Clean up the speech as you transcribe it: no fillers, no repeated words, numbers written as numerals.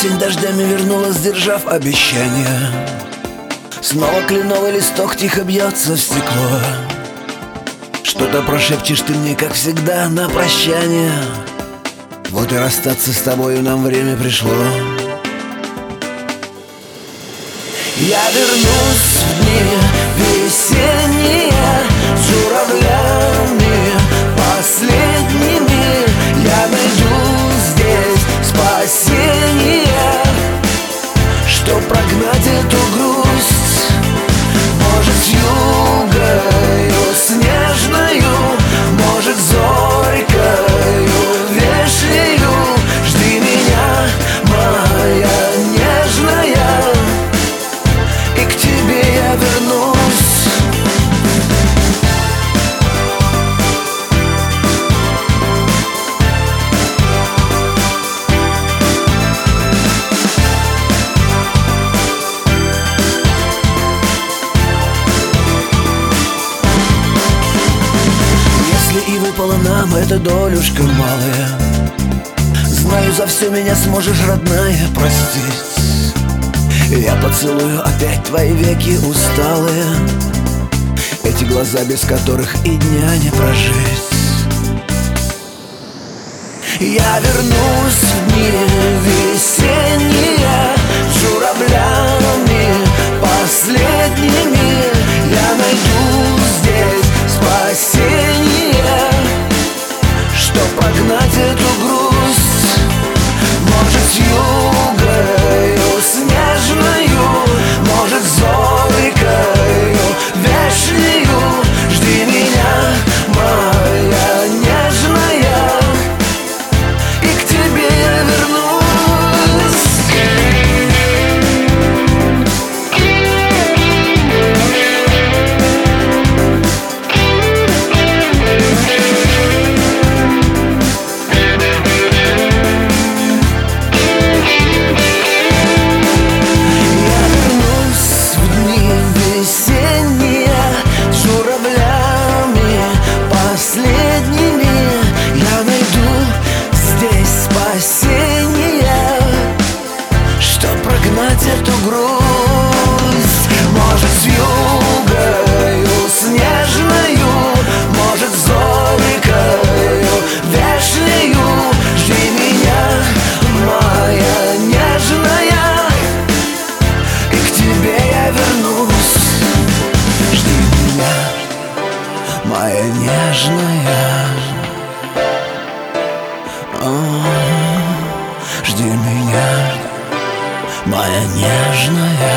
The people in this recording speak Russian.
Осень дождями вернулась, сдержав обещание. Снова кленовый листок тихо бьется в стекло. Что-то прошепчешь ты мне, как всегда, на прощание. Вот и расстаться с тобою нам время пришло. Я вернусь в дни весенние с журавлями последними. Я найду здесь спасение, чтоб прогнать эту грусть. Может, с югою снежною, может, зорькою вешнею. Жди меня, моя нежная, и к тебе я вернусь. Если и выпала нам эта долюшка малая, знаю, за все меня сможешь, родная, простить. Я поцелую опять твои веки усталые, эти глаза, без которых и дня не прожить. Я вернусь в дни весенние с журавлями последними. Я найду здесь спасение, чтоб прогнать эту грусть. Может, с югою снежною, может, зорькою вешнею. Жди меня, моя нежная, и к тебе я вернусь. Эту грусть. Может, с югою снежною, может, зорькою вешнею. Жди меня, моя нежная, и к тебе я вернусь. Жди меня, моя нежная, жди меня, моя нежная.